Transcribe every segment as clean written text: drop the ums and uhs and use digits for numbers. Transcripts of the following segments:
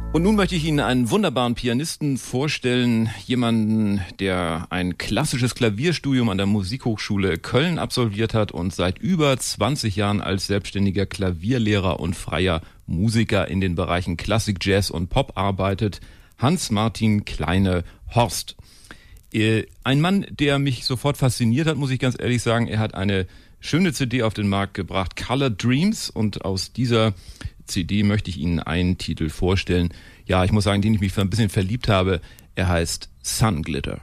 Und nun möchte ich Ihnen einen wunderbaren Pianisten vorstellen, jemanden, der ein klassisches Klavierstudium an der Musikhochschule Köln absolviert hat und seit über 20 Jahren als selbstständiger Klavierlehrer und freier Musiker in den Bereichen Klassik, Jazz und Pop arbeitet, Hans-Martin Kleine-Horst. Ein Mann, der mich sofort fasziniert hat, muss ich ganz ehrlich sagen. Er hat eine schöne CD auf den Markt gebracht, Colored Dreams, und aus dieser CD möchte ich Ihnen einen Titel vorstellen. Ja, ich muss sagen, den ich mich ein bisschen verliebt habe. Er heißt Sun Glitter.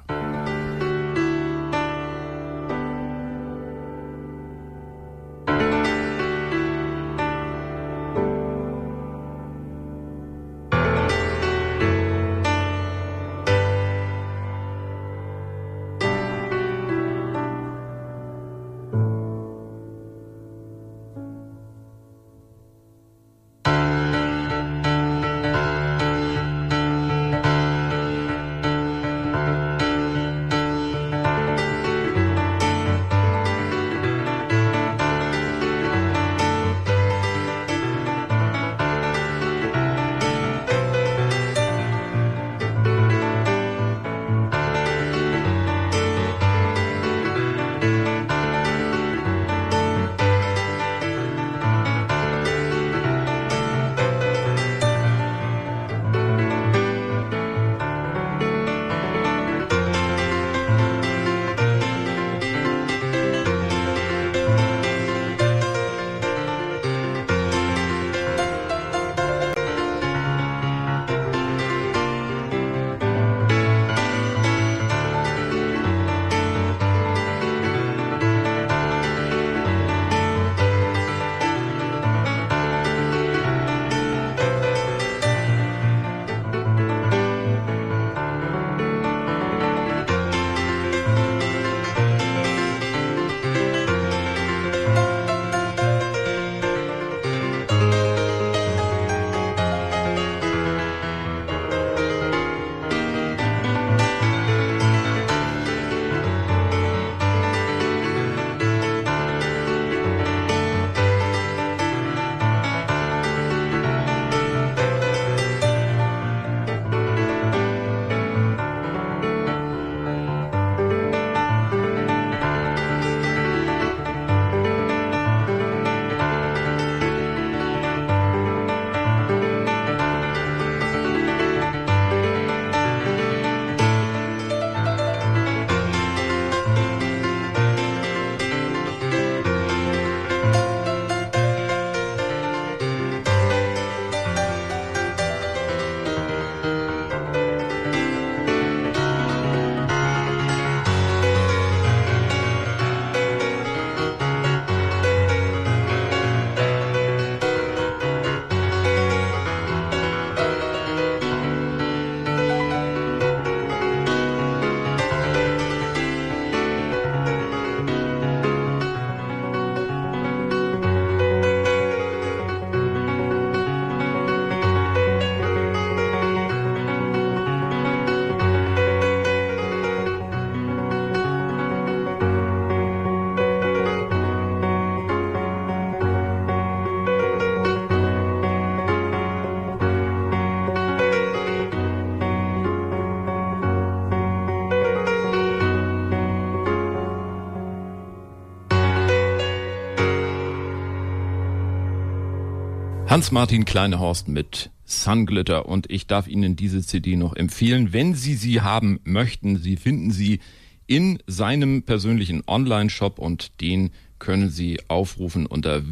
Hans-Martin Kleine-Horst mit Sun Glitter, und ich darf Ihnen diese CD noch empfehlen, wenn Sie sie haben möchten. Sie finden sie in seinem persönlichen Online-Shop und den können Sie aufrufen unter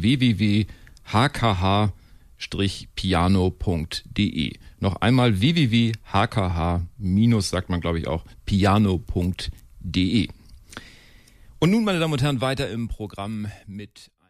www.hkh-piano.de. Noch einmal www.hkh- sagt man glaube ich auch piano.de. Und nun, meine Damen und Herren, weiter im Programm mit